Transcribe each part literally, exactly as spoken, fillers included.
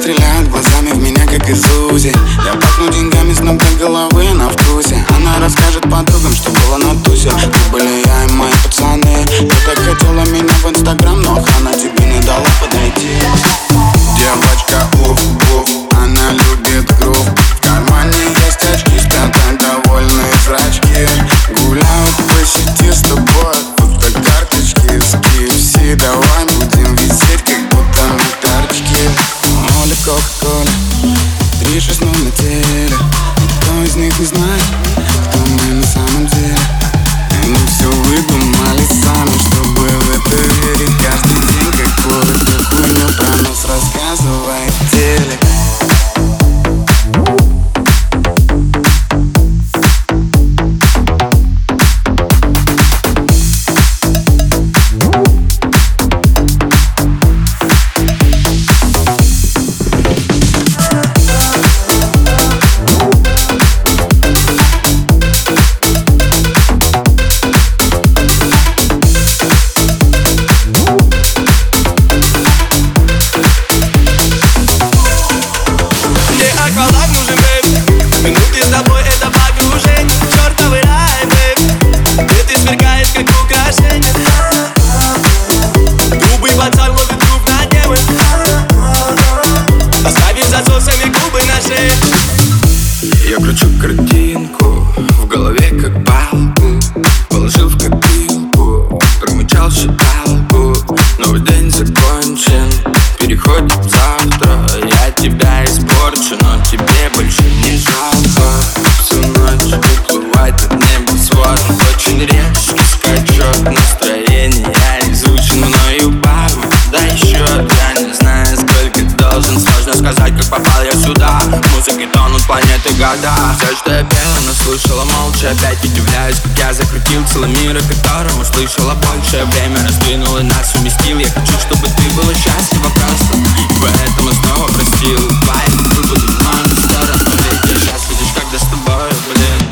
стреляет глазами в меня, как из УЗИ. Я пахну деньгами, с ног до головы на вкусе. Она расскажет подругам, что было на тусе. Мы были я и мои пацаны. Ты так хотела меня в инстаграм, но охрана тебе не дала подойти. Девочка, уф, уф, она любит грув. В кармане есть очки, спят довольные зрачки. Гуляют по сети с тобой, фотокарточки с кей эф си. Давай будем висеть, как будто мы карточки. Оля, кока-кола, три шесть ноль на теле. Никто из них не знает, кто мы на самом деле. Они все выдумали сами, чтобы в это верить. Каждый день какую-то хуйню про нас рассказывает телек. Я кручу картинку в голове, как палку. Положил в копилку, промычал считалку. Новый день закончен, переходит завтра. Я тебя испорчу, но тебе больше не жалко. Всю ночь уплывает от небосвод. Очень резкий скачок настроения. Я изучен мною пару. Дай счет, я не знаю, сколько должен. Сложно сказать, как попал я сюда. Музыкой тонут планеты года. Все, что я пела, но слушала молча. Опять удивляюсь, как я закрутил целый мир, о котором услышала большее время. Раздвинул и нас уместил. Я хочу, чтобы ты была счастлива просто, и поэтому снова простил. Твои выводы в мою сторону. Ведь я сейчас видишь, когда с тобой, блин.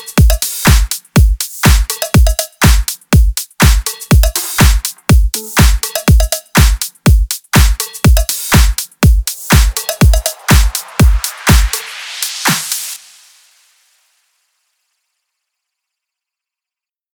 You